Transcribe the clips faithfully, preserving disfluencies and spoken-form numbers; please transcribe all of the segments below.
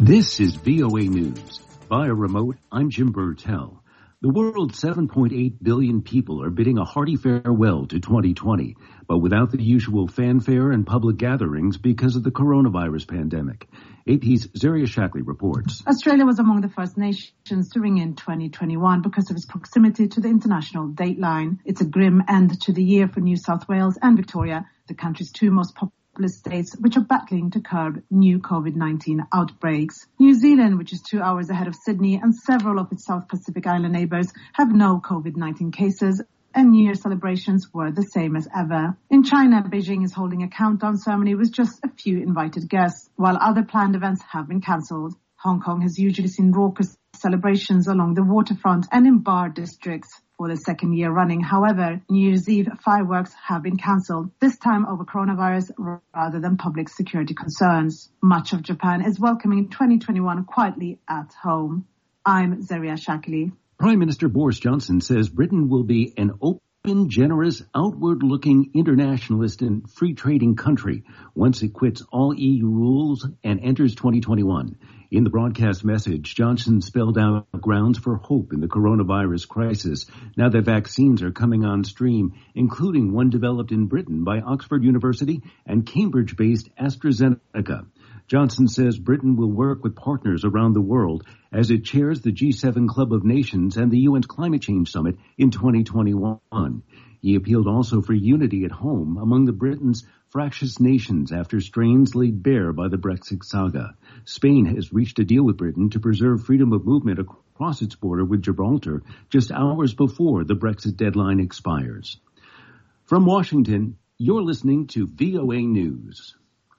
This is V O A News. Via remote, I'm Jim Burtell. The world's seven point eight billion people are bidding a hearty farewell to twenty twenty, but without the usual fanfare and public gatherings because of the coronavirus pandemic. A P's Zaria Shackley reports. Australia was among the first nations to ring in twenty twenty-one because of its proximity to the international dateline. It's a grim end to the year for New South Wales and Victoria, the country's two most popular states, which are battling to curb new COVID nineteen outbreaks. New Zealand, which is two hours ahead of Sydney, and several of its South Pacific Island neighbours have no COVID nineteen cases, and New Year celebrations were the same as ever. In China, Beijing is holding a countdown ceremony with just a few invited guests, while other planned events have been cancelled. Hong Kong has usually seen raucous celebrations along the waterfront and in bar districts for the second year running. However, New Year's Eve fireworks have been cancelled, this time over coronavirus rather than public security concerns. Much of Japan is welcoming twenty twenty-one quietly at home. I'm Zaria Shackley. Prime Minister Boris Johnson says Britain will be an open, generous, outward-looking internationalist and free-trading country once it quits all E U rules and enters twenty twenty-one. In the broadcast message, Johnson spelled out grounds for hope in the coronavirus crisis now that vaccines are coming on stream, including one developed in Britain by Oxford University and Cambridge-based AstraZeneca. Johnson says Britain will work with partners around the world as it chairs the G seven Club of Nations and the U N's Climate Change Summit in twenty twenty-one. He appealed also for unity at home among the Britain's fractious nations after strains laid bare by the Brexit saga. Spain has reached a deal with Britain to preserve freedom of movement across its border with Gibraltar just hours before the Brexit deadline expires. From Washington, you're listening to V O A News.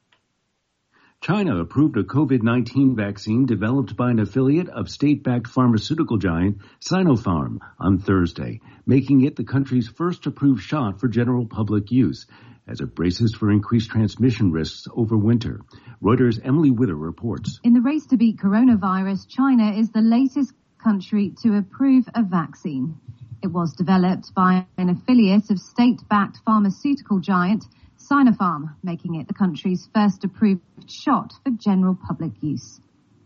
China approved a COVID nineteen vaccine developed by an affiliate of state-backed pharmaceutical giant Sinopharm on Thursday, making it the country's first approved shot for general public use, as it braces for increased transmission risks over winter. Reuters' Emily Wither reports. In the race to beat coronavirus, China is the latest country to approve a vaccine. It was developed by an affiliate of state-backed pharmaceutical giant Sinopharm, making it the country's first approved shot for general public use.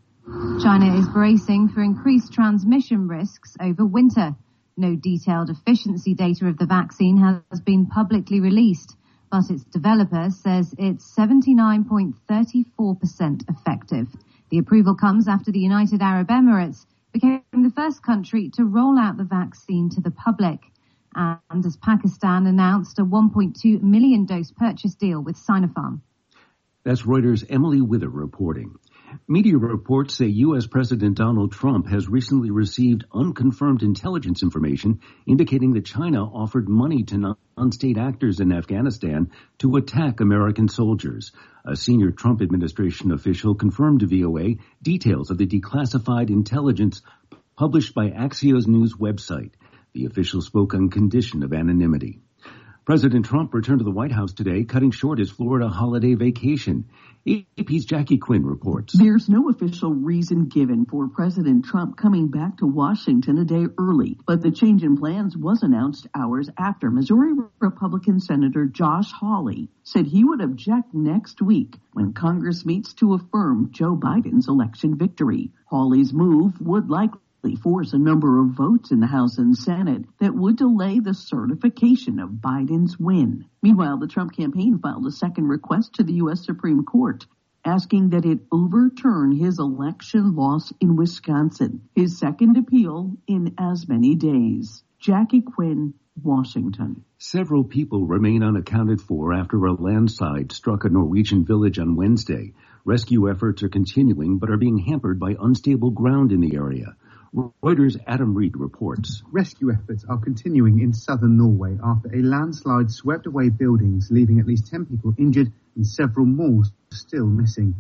China is bracing for increased transmission risks over winter. No detailed efficiency data of the vaccine has been publicly released, but its developer says it's seventy-nine point three four percent effective. The approval comes after the United Arab Emirates became the first country to roll out the vaccine to the public, and as Pakistan announced a one point two million dose purchase deal with Sinopharm. That's Reuters' Emily Wither reporting. Media reports say U S. President Donald Trump has recently received unconfirmed intelligence information indicating that China offered money to non-state actors in Afghanistan to attack American soldiers. A senior Trump administration official confirmed to V O A details of the declassified intelligence published by Axios News website. The official spoke on condition of anonymity. President Trump returned to the White House today, cutting short his Florida holiday vacation. A P's Jackie Quinn reports. There's no official reason given for President Trump coming back to Washington a day early, but the change in plans was announced hours after Missouri Republican Senator Josh Hawley said he would object next week when Congress meets to affirm Joe Biden's election victory. Hawley's move would likely force a number of votes in the House and Senate that would delay the certification of Biden's win. Meanwhile, the Trump campaign filed a second request to the U S. Supreme Court, asking that it overturn his election loss in Wisconsin, his second appeal in as many days. Jackie Quinn, Washington. Several people remain unaccounted for after a landslide struck a Norwegian village on Wednesday. Rescue efforts are continuing but are being hampered by unstable ground in the area. Reuters' Adam Reed reports. Rescue efforts are continuing in southern Norway after a landslide swept away buildings, leaving at least ten people injured and several more still missing.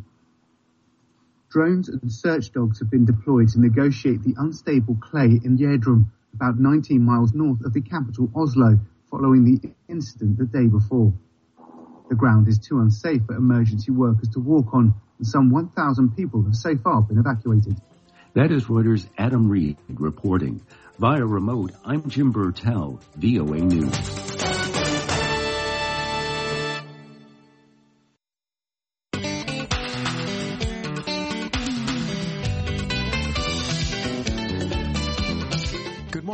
Drones and search dogs have been deployed to negotiate the unstable clay in Gjerdrum, about nineteen miles north of the capital Oslo, following the incident the day before. The ground is too unsafe for emergency workers to walk on, and some one thousand people have so far been evacuated. That is Reuters' Adam Reed reporting. Via remote, I'm Jim Burtell, V O A News.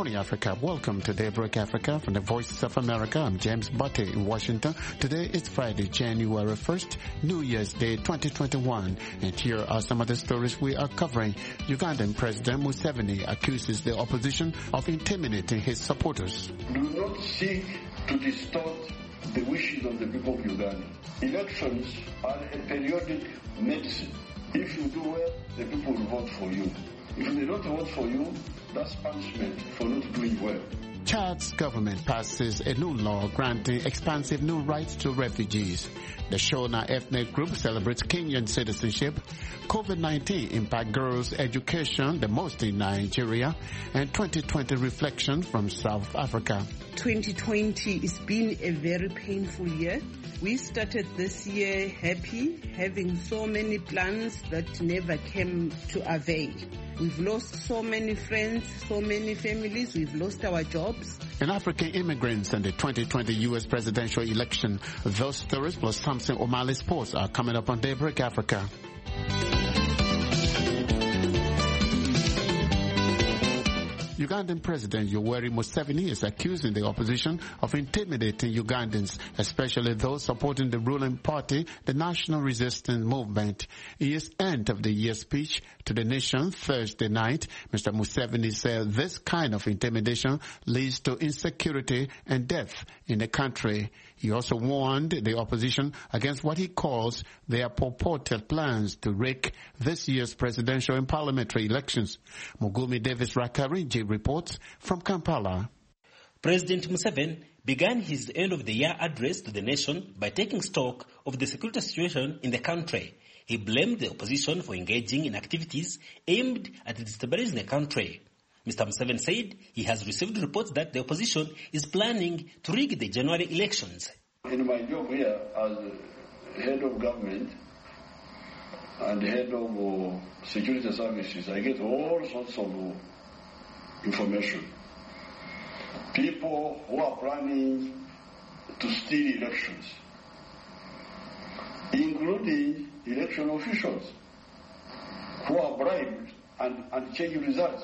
morning, Africa. Welcome to Daybreak Africa from the Voice of America. I'm James Butte in Washington. Today is Friday, January first, New Year's Day twenty twenty-one. And here are some of the stories we are covering. Ugandan President Museveni accuses the opposition of intimidating his supporters. Do not seek to distort the wishes of the people of Uganda. Elections are a periodic medicine. If you do well, the people will vote for you. If they don't vote for you, that's punishment for not doing well. Chad's government passes a new law granting expansive new rights to refugees. The Shona ethnic group celebrates Kenyan citizenship. COVID nineteen impact girls' education the most in Nigeria. And twenty twenty reflection from South Africa. twenty twenty has been a very painful year. We started this year happy, having so many plans that never came to avail. We've lost so many friends, so many families. We've lost our jobs. And African immigrants and the twenty twenty U S presidential election. Those stories plus Samson O'Malley Sports are coming up on Daybreak Africa. Ugandan President Yoweri Museveni is accusing the opposition of intimidating Ugandans, especially those supporting the ruling party, the National Resistance Movement. In his end of the year speech to the nation Thursday night, Mister Museveni said this kind of intimidation leads to insecurity and death in the country. He also warned the opposition against what he calls their purported plans to rig this year's presidential and parliamentary elections. Mugumi Davis Rakarinji reports from Kampala. President Museveni began his end-of-the-year address to the nation by taking stock of the security situation in the country. He blamed the opposition for engaging in activities aimed at destabilizing the country. Mister Museveni said he has received reports that the opposition is planning to rig the January elections. In my job here as head of government and head of uh, security services, I get all sorts of uh, information. People who are planning to steal elections, including election officials who are bribed and, and change results,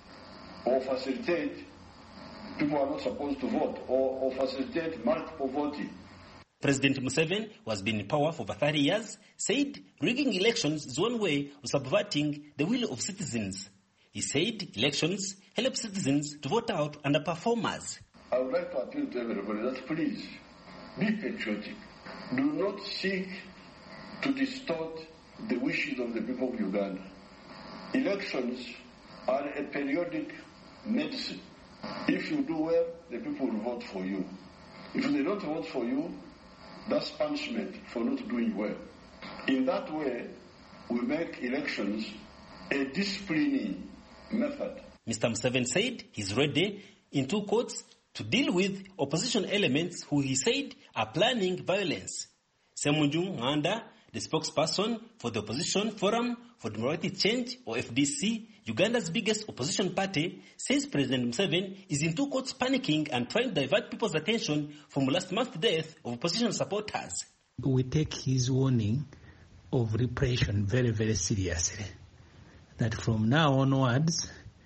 or facilitate people who are not supposed to vote, or, or facilitate multiple voting. President Museveni, who has been in power for over thirty years, said rigging elections is one way of subverting the will of citizens. He said elections help citizens to vote out underperformers. I would like to appeal to everybody that please be patriotic. Do not seek to distort the wishes of the people of Uganda. Elections are a periodic medicine. If you do well, the people will vote for you. If they don't vote for you, that's punishment for not doing well. In that way, we make elections a disciplining method. Mister Museveni said he's ready, in two quotes, to deal with opposition elements who he said are planning violence. Semunju Nganda, the spokesperson for the Opposition Forum for Democratic Change, or F D C, Uganda's biggest opposition party, says President Museveni is in two quotes panicking and trying to divert people's attention from last month's death of opposition supporters. We take his warning of repression very, very seriously. That from now onwards,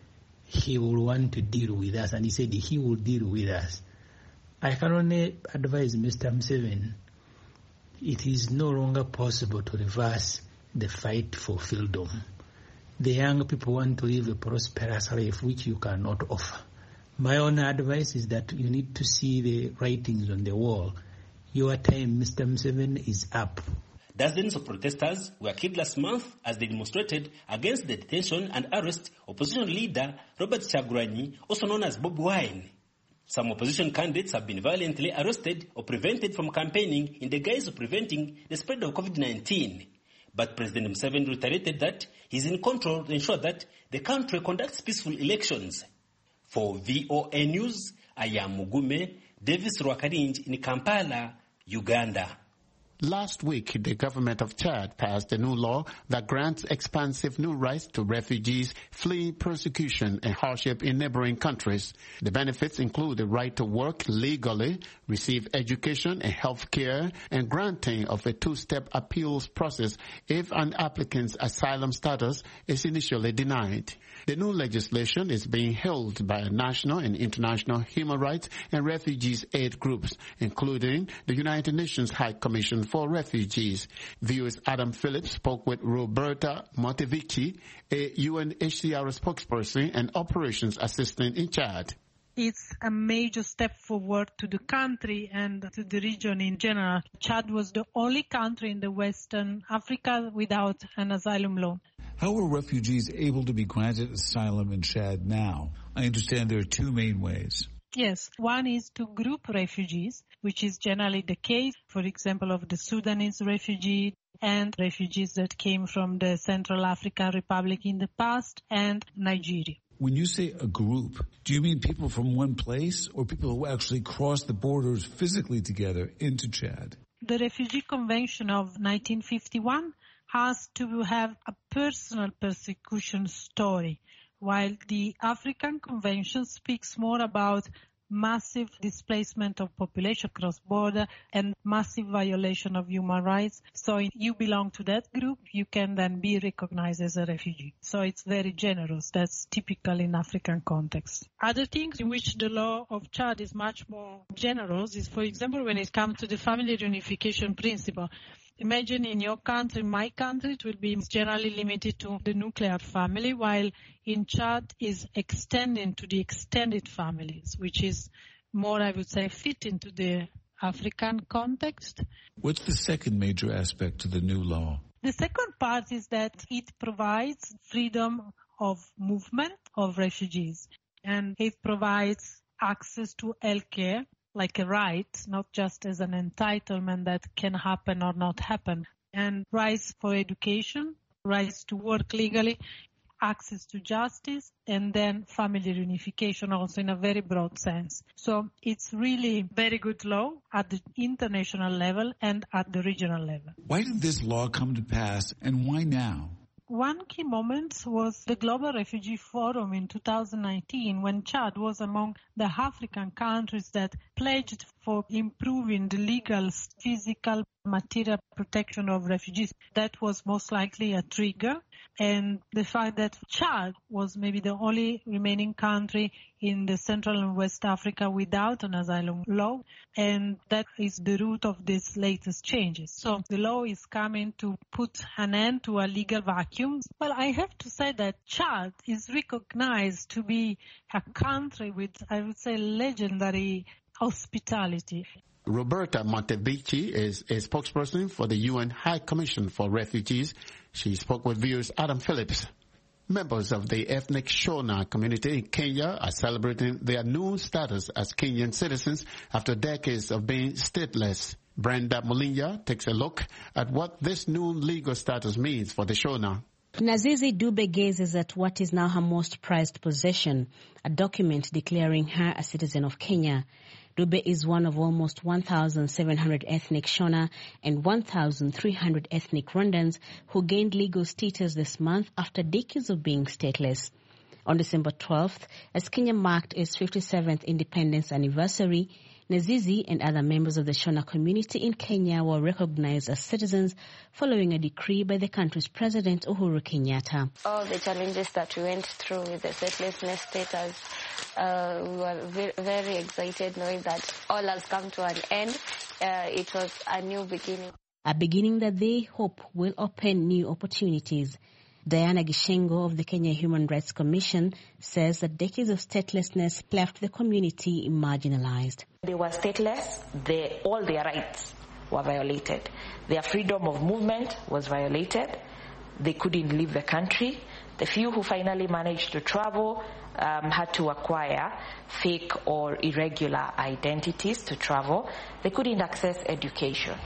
he will want to deal with us, and he said he will deal with us. I can only advise Mister Museveni, it is no longer possible to reverse the fight for freedom. The young people want to live a prosperous life which you cannot offer. My own advice is that you need to see the writings on the wall. Your time, Mister Museveni, is up. Dozens of protesters were killed last month as they demonstrated against the detention and arrest opposition leader Robert Kyagulanyi, also known as Bobi Wine. Some opposition candidates have been violently arrested or prevented from campaigning in the guise of preventing the spread of COVID nineteen. But President Museveni reiterated that he is in control to ensure that the country conducts peaceful elections. For V O A News, I am Mugume Davis Rwakarinji in Kampala, Uganda. Last week, the government of Chad passed a new law that grants expansive new rights to refugees fleeing persecution and hardship in neighboring countries. The benefits include the right to work legally, receive education and health care, and granting of a two-step appeals process if an applicant's asylum status is initially denied. The new legislation is being held by national and international human rights and refugees aid groups, including the United Nations High Commission for Refugees. V O's Adam Phillips spoke with Roberta Montevici, a U N H C R spokesperson and operations assistant in Chad. It's a major step forward to the country and to the region in general. Chad was the only country in the Western Africa without an asylum law. How are refugees able to be granted asylum in Chad now? I understand there are two main ways. Yes, one is to group refugees, which is generally the case, for example, of the Sudanese refugee and refugees that came from the Central African Republic in the past and Nigeria. When you say a group, do you mean people from one place or people who actually cross the borders physically together into Chad? The Refugee Convention of nineteen fifty-one has to have a personal persecution story, while the African Convention speaks more about massive displacement of population cross-border and massive violation of human rights. So if you belong to that group, you can then be recognized as a refugee. So it's very generous. That's typical in African context. Other things in which the law of Chad is much more generous is, for example, when it comes to the family reunification principle. Imagine in your country, my country, it will be generally limited to the nuclear family, while in Chad is extending to the extended families, which is more, I would say, fit into the African context. What's the second major aspect to the new law? The second part is that it provides freedom of movement of refugees, and it provides access to health care, like a right, not just as an entitlement that can happen or not happen, and rights for education, rights to work legally, access to justice, and then family reunification also in a very broad sense. So it's really very good law at the international level and at the regional level. Why did this law come to pass and why now? One key moment was the Global Refugee Forum in two thousand nineteen, when Chad was among the African countries that pledged for improving the legal, physical, material protection of refugees. That was most likely a trigger. And the fact that Chad was maybe the only remaining country in the Central and West Africa without an asylum law, and that is the root of these latest changes. So the law is coming to put an end to a legal vacuum. Well, I have to say that Chad is recognized to be a country with, I would say, legendary hospitality. Roberta Montevici is a spokesperson for the U N High Commission for Refugees. She spoke with viewers Adam Phillips. Members of the ethnic Shona community in Kenya are celebrating their new status as Kenyan citizens after decades of being stateless. Brenda Mulinya takes a look at what this new legal status means for the Shona. Nazizi Dube gazes at what is now her most prized possession, a document declaring her a citizen of Kenya. Dube is one of almost one thousand seven hundred ethnic Shona and one thousand three hundred ethnic Rwandans who gained legal status this month after decades of being stateless. On December twelfth, as Kenya marked its fifty-seventh independence anniversary, Nazizi and other members of the Shona community in Kenya were recognized as citizens following a decree by the country's president, Uhuru Kenyatta. All the challenges that we went through with the statelessness status, uh, we were very, very excited knowing that all has come to an end. Uh, it was a new beginning. A beginning that they hope will open new opportunities. Diana Gishengo of the Kenya Human Rights Commission says that decades of statelessness left the community marginalized. They were stateless, they, all their rights were violated. Their freedom of movement was violated. They couldn't leave the country. The few who finally managed to travel um, had to acquire fake or irregular identities to travel. They couldn't access education.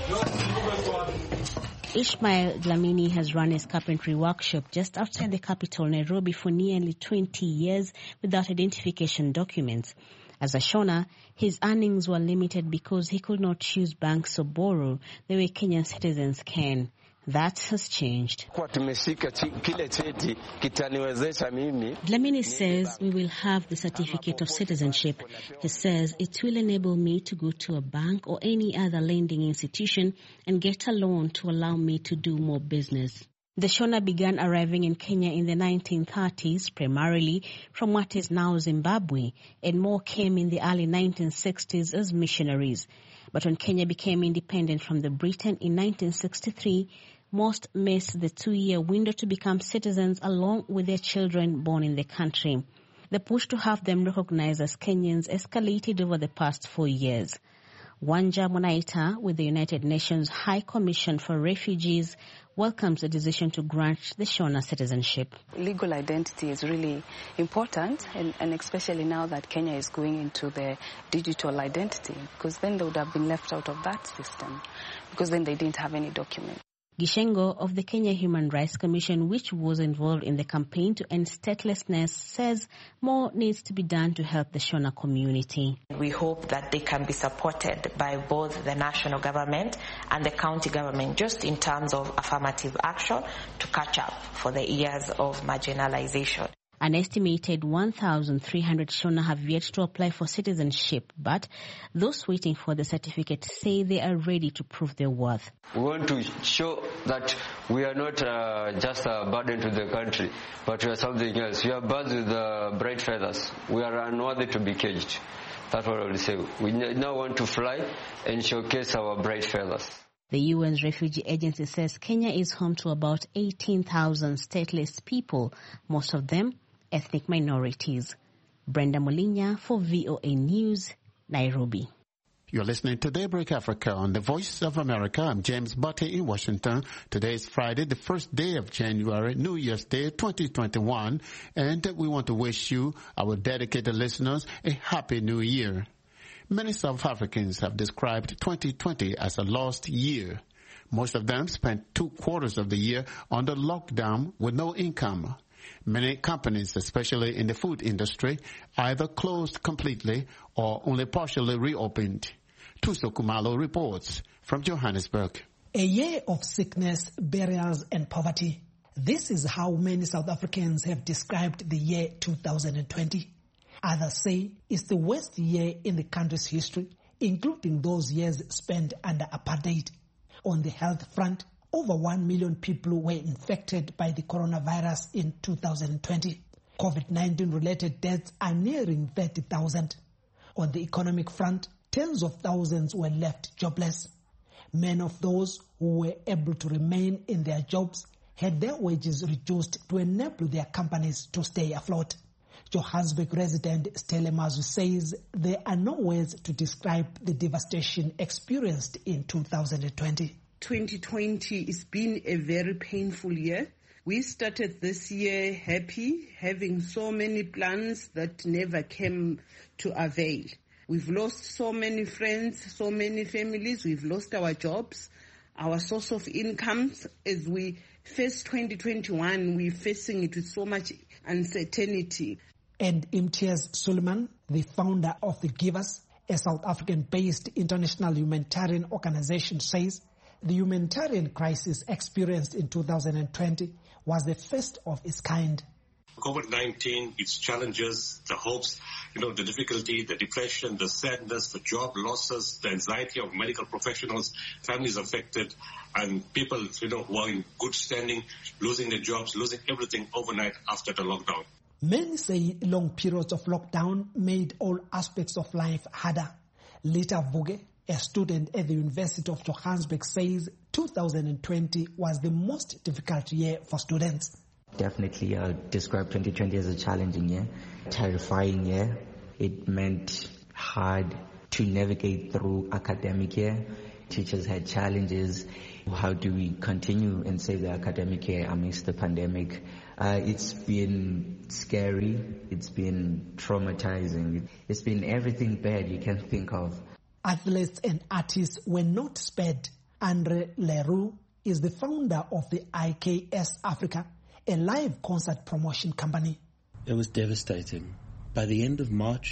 Ishmael Dlamini has run his carpentry workshop just outside the capital, Nairobi, for nearly twenty years without identification documents. As a Shona, his earnings were limited because he could not use banks or borrow the way Kenyan citizens can. That has changed. Dlamini says we will have the certificate of citizenship. He says it will enable me to go to a bank or any other lending institution and get a loan to allow me to do more business. The Shona began arriving in Kenya in the nineteen thirties, primarily from what is now Zimbabwe, and more came in the early nineteen sixties as missionaries. But when Kenya became independent from the Britain in nineteen sixty-three, most missed the two-year window to become citizens along with their children born in the country. The push to have them recognized as Kenyans escalated over the past four years. Wanja Munaita, with the United Nations High Commission for Refugees, welcomes the decision to grant the Shona citizenship. Legal identity is really important, and, and especially now that Kenya is going into the digital identity, because then they would have been left out of that system, because then they didn't have any document. Gishengo of the Kenya Human Rights Commission, which was involved in the campaign to end statelessness, says more needs to be done to help the Shona community. We hope that they can be supported by both the national government and the county government, just in terms of affirmative action to catch up for the years of marginalization. An estimated one thousand three hundred Shona have yet to apply for citizenship, but those waiting for the certificate say they are ready to prove their worth. We want to show that we are not uh, just a burden to the country, but we are something else. We are birds with uh, bright feathers. We are unworthy to be caged. That's what I will say. We now want to fly and showcase our bright feathers. The U N's Refugee Agency says Kenya is home to about eighteen thousand stateless people, most of them ethnic minorities. Brenda Molinya for V O A News, Nairobi. You're listening to Daybreak Africa on the Voice of America. I'm James Butte in Washington. Today is Friday, the first day of January, New Year's Day twenty twenty-one. And we want to wish you, our dedicated listeners, a happy new year. Many South Africans have described twenty twenty as a lost year. Most of them spent two quarters of the year under lockdown with no income. Many companies, especially in the food industry, either closed completely or only partially reopened. Tuso Kumalo reports from Johannesburg. A year of sickness, burials and poverty. This is how many South Africans have described the year two thousand twenty. Others say it's the worst year in the country's history, including those years spent under apartheid. On the health front, over one million people were infected by the coronavirus in two thousand twenty. COVID nineteen related deaths are nearing thirty thousand. On the economic front, tens of thousands were left jobless. Many of those who were able to remain in their jobs had their wages reduced to enable their companies to stay afloat. Johannesburg resident Stelle Mazu says there are no words to describe the devastation experienced in two thousand twenty. twenty twenty has been a very painful year. We started this year happy, having so many plans that never came to avail. We've lost so many friends, so many families. We've lost our jobs, our source of incomes. As we face twenty twenty-one, we're facing it with so much uncertainty. And Imtiaz Suleiman, the founder of The Givers, a South African-based international humanitarian organization, says the humanitarian crisis experienced in two thousand twenty was the first of its kind. COVID nineteen, its challenges, the hopes, you know, the difficulty, the depression, the sadness, the job losses, the anxiety of medical professionals, families affected, and people, you know, who are in good standing, losing their jobs, losing everything overnight after the lockdown. Many say long periods of lockdown made all aspects of life harder. Lita Vuge, a student at the University of Johannesburg, says two thousand twenty was the most difficult year for students. Definitely uh, describe twenty twenty as a challenging year, terrifying year. It meant hard to navigate through academic year. Teachers had challenges. How do we continue and save the academic year amidst the pandemic? Uh, it's been scary. It's been traumatizing. It's been everything bad you can think of. Athletes and artists were not spared. Andre Leroux is the founder of the I K S Africa, a live concert promotion company. It was devastating. By the end of March,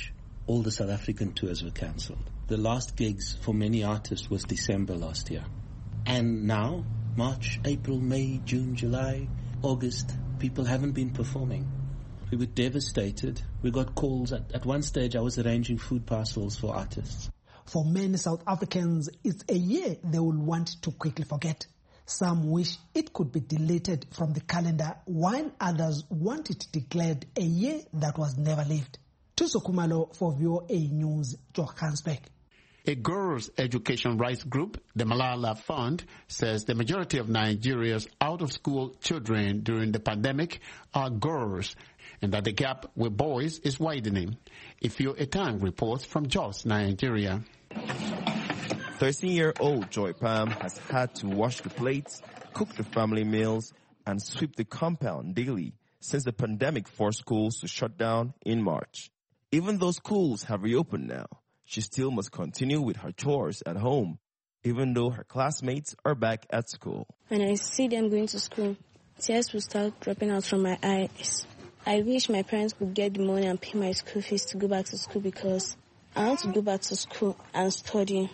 all the South African tours were cancelled. The last gigs for many artists was December last year. And now, March, April, May, June, July, August, people haven't been performing. We were devastated. We got calls. At, at one stage, I was arranging food parcels for artists. For many South Africans, it's a year they will want to quickly forget. Some wish it could be deleted from the calendar, while others want it declared a year that was never lived. Tuso Kumalo for V O A News, Johannesburg. A girls' education rights group, the Malala Fund, says the majority of Nigeria's out-of-school children during the pandemic are girls, and that the gap with boys is widening. Ifyo Etang reports from Jos, Nigeria. thirteen-year-old Joy Pam has had to wash the plates, cook the family meals, and sweep the compound daily since the pandemic forced schools to shut down in March. Even though schools have reopened now, she still must continue with her chores at home, even though her classmates are back at school. When I see them going to school, tears will start dropping out from my eyes. I wish my parents could get the money and pay my school fees to go back to school because I want to go back to school and study.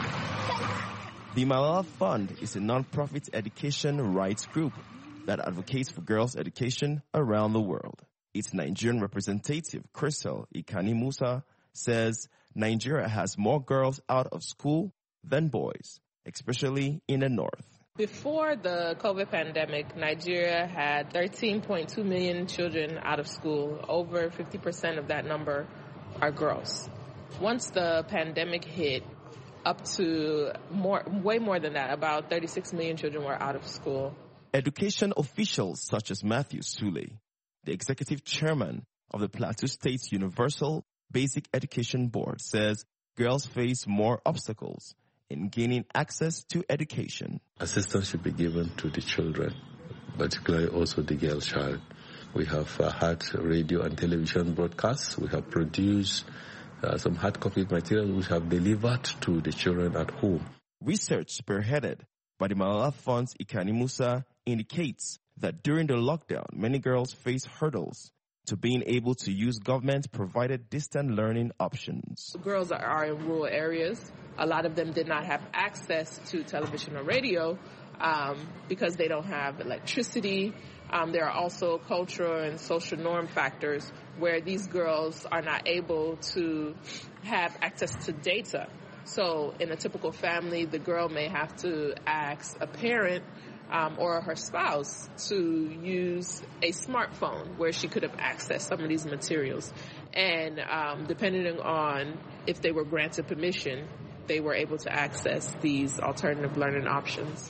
The Malala Fund is a non-profit education rights group that advocates for girls' education around the world. Its Nigerian representative, Crystal Ikani Musa, says Nigeria has more girls out of school than boys, especially in the north. Before the COVID pandemic, Nigeria had thirteen point two million children out of school. Over fifty percent of that number are girls. Once the pandemic hit, up to more, way more than that, about thirty-six million children were out of school. Education officials such as Matthew Sule, the executive chairman of the Plateau State Universal Basic Education Board, says girls face more obstacles in gaining access to education. Assistance should be given to the children, particularly also the girl child. We have uh, had radio and television broadcasts. We have produced uh, some hard copy materials which have delivered to the children at home. Research spearheaded by the Malala Fund's Ikani Musa indicates that during the lockdown, many girls face hurdles to being able to use government-provided distant learning options. Girls are, are in rural areas. A lot of them did not have access to television or radio um, because they don't have electricity. Um, there are also cultural and social norm factors where these girls are not able to have access to data. So in a typical family, the girl may have to ask a parent Um, or her spouse to use a smartphone where she could have accessed some of these materials. And um, depending on if they were granted permission, they were able to access these alternative learning options.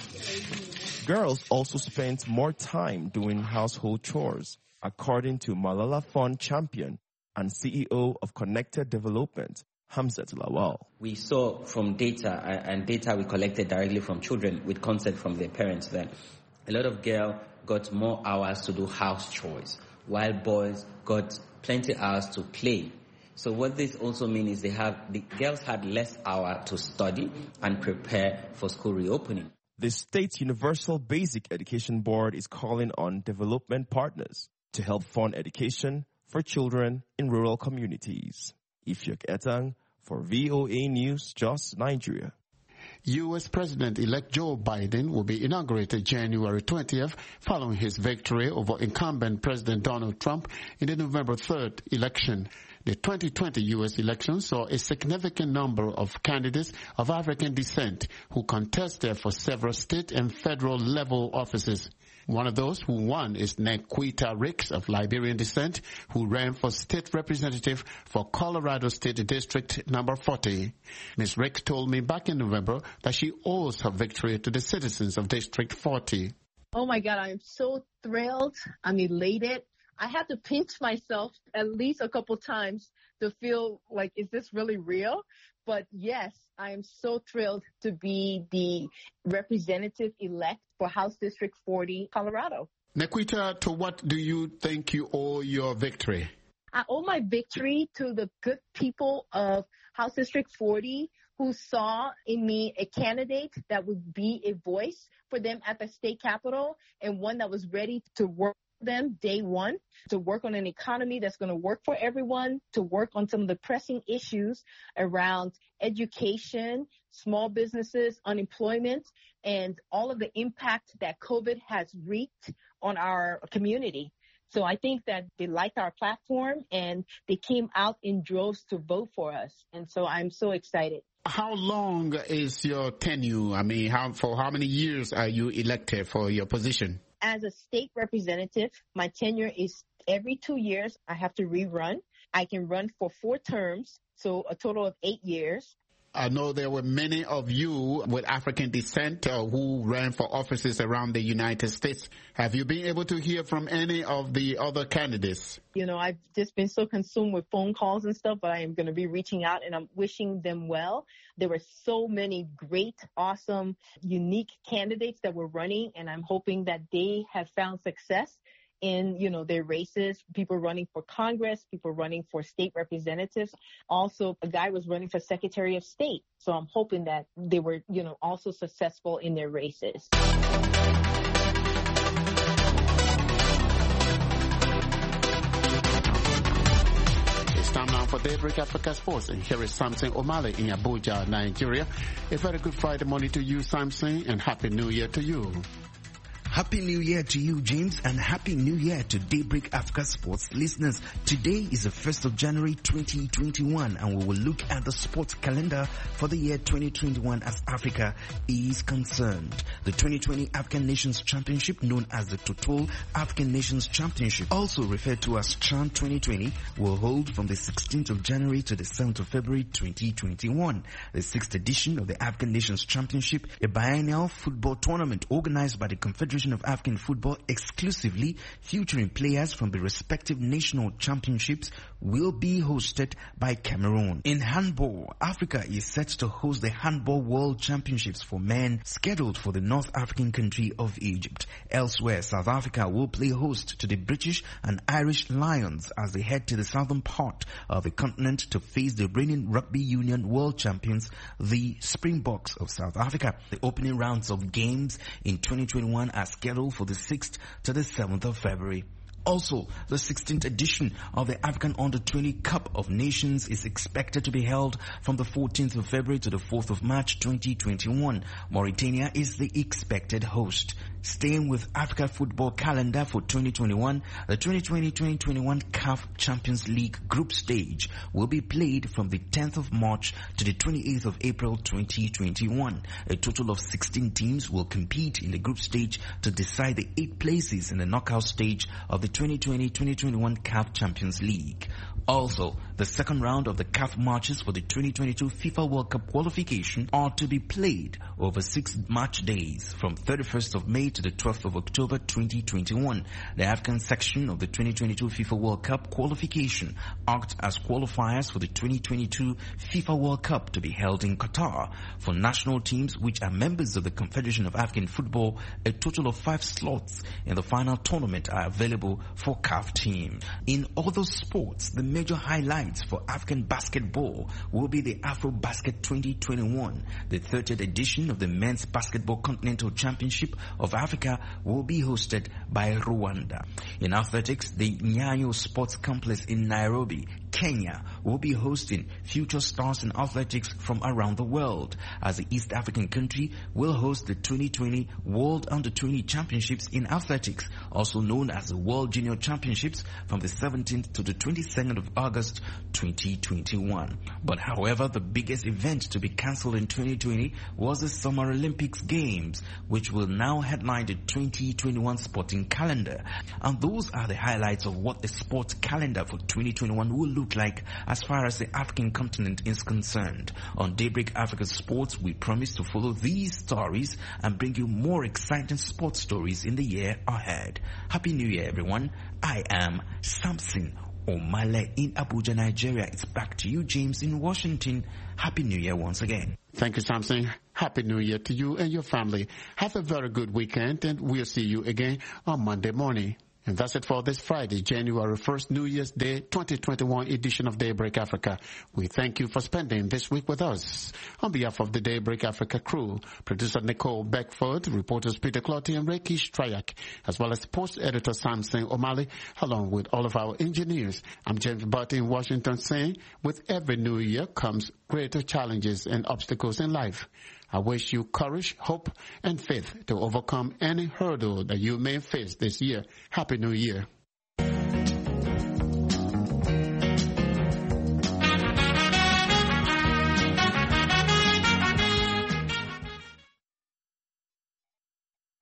Girls also spent more time doing household chores, according to Malala Fund champion and C E O of Connected Development, Hamzat Lawal. We saw from data, and data we collected directly from children with consent from their parents, that a lot of girls got more hours to do house chores, while boys got plenty hours to play. So what this also means is they have the girls had less hours to study and prepare for school reopening. The State Universal Basic Education Board is calling on development partners to help fund education for children in rural communities. Ifyok Etang for V O A News, Jos, Nigeria. U S President-elect Joe Biden will be inaugurated January twentieth following his victory over incumbent President Donald Trump in the November third election. The twenty twenty U S election saw a significant number of candidates of African descent who contested for several state and federal level offices. One of those who won is Nequita Ricks of Liberian descent, who ran for state representative for Colorado State District number forty. Miz Ricks told me back in November that she owes her victory to the citizens of District forty. Oh my God, I'm so thrilled. I'm elated. I had to pinch myself at least a couple times to feel like, is this really real? But yes, I am so thrilled to be the representative-elect for House District forty, Colorado. Nequita, to what do you think you owe your victory? I owe my victory to the good people of House District forty who saw in me a candidate that would be a voice for them at the state capitol and one that was ready to work them day one to work on an economy that's going to work for everyone, to work on some of the pressing issues around education, small businesses, unemployment, and all of the impact that COVID has wreaked on our community. So I think that they liked our platform and they came out in droves to vote for us. And so I'm so excited. How long is your tenure? I mean, how for how many years are you elected for your position? As a state representative, my tenure is every two years. I have to rerun. I can run for four terms, so a total of eight years. I know there were many of you with African descent uh, who ran for offices around the United States. Have you been able to hear from any of the other candidates? You know, I've just been so consumed with phone calls and stuff, but I am going to be reaching out and I'm wishing them well. There were so many great, awesome, unique candidates that were running, and I'm hoping that they have found success in, you know, their races, people running for Congress, people running for state representatives. Also, a guy was running for Secretary of State. So I'm hoping that they were, you know, also successful in their races. It's time now for Daybreak Africa Sports, and here is Samson O'Malley in Abuja, Nigeria. A very good Friday morning to you, Samson, and Happy New Year to you. Happy New Year to you, James, and Happy New Year to Daybreak Africa Sports listeners. Today is the first of January twenty twenty-one, and we will look at the sports calendar for the year twenty twenty-one as Africa is concerned. The twenty twenty African Nations Championship, known as the Total African Nations Championship, also referred to as CHAN twenty twenty, will hold from the sixteenth of January to the seventh of February twenty twenty-one. The sixth edition of the African Nations Championship, a biennial football tournament organized by the Confederation of African Football exclusively, featuring players from the respective national championships, will be hosted by Cameroon. In handball, Africa is set to host the Handball World Championships for men, scheduled for the North African country of Egypt. Elsewhere, South Africa will play host to the British and Irish Lions as they head to the southern part of the continent to face the reigning Rugby Union World Champions, the Springboks of South Africa. The opening rounds of games in twenty twenty-one are scheduled for the sixth to the seventh of February. Also, the sixteenth edition of the African Under twenty Cup of Nations is expected to be held from the fourteenth of February to the fourth of March twenty twenty-one. Mauritania is the expected host. Staying with Africa football calendar for twenty twenty-one, the twenty twenty to twenty twenty-one C A F Champions League group stage will be played from the tenth of March to the twenty-eighth of April twenty twenty-one. A total of sixteen teams will compete in the group stage to decide the eight places in the knockout stage of the twenty twenty to twenty twenty-one C A F Champions League. Also, the second round of the C A F matches for the twenty twenty-two FIFA World Cup qualification are to be played over six match days from thirty-first of May to the twelfth of October twenty twenty-one. The African section of the twenty twenty-two FIFA World Cup qualification act as qualifiers for the twenty twenty-two FIFA World Cup to be held in Qatar. For national teams which are members of the Confederation of African Football, a total of five slots in the final tournament are available for C A F teams. In other sports, the major highlights for African basketball will be the AfroBasket twenty twenty-one. The thirtieth edition of the Men's Basketball Continental Championship of Africa will be hosted by Rwanda. In athletics, the Nyayo Sports Complex in Nairobi, Kenya, will be hosting future stars in athletics from around the world, as the East African country will host the twenty twenty World Under twenty Championships in athletics, also known as the World Junior Championships, from the seventeenth to the twenty-second of August twenty twenty-one. But however, the biggest event to be cancelled in twenty twenty was the Summer Olympics Games, which will now headline the twenty twenty-one sporting calendar. And those are the highlights of what the sports calendar for twenty twenty-one will look like as far as the African continent is concerned. On Daybreak Africa Sports, we promise to follow these stories and bring you more exciting sports stories in the year ahead. Happy New Year, everyone. I am Samson O'Malley in Abuja, Nigeria. It's back to you, James, in Washington. Happy New Year once again. Thank you, Samson. Happy New Year to you and your family. Have a very good weekend, and we'll see you again on Monday morning. And that's it for this Friday, January first, New Year's Day, twenty twenty-one edition of Daybreak Africa. We thank you for spending this week with us. On behalf of the Daybreak Africa crew, producer Nicole Beckford, reporters Peter Clotty and Reiki Strayak, as well as sports editor Samson O'Malley, along with all of our engineers. I'm James Butt in Washington saying, with every new year comes greater challenges and obstacles in life. I wish you courage, hope, and faith to overcome any hurdle that you may face this year. Happy New Year.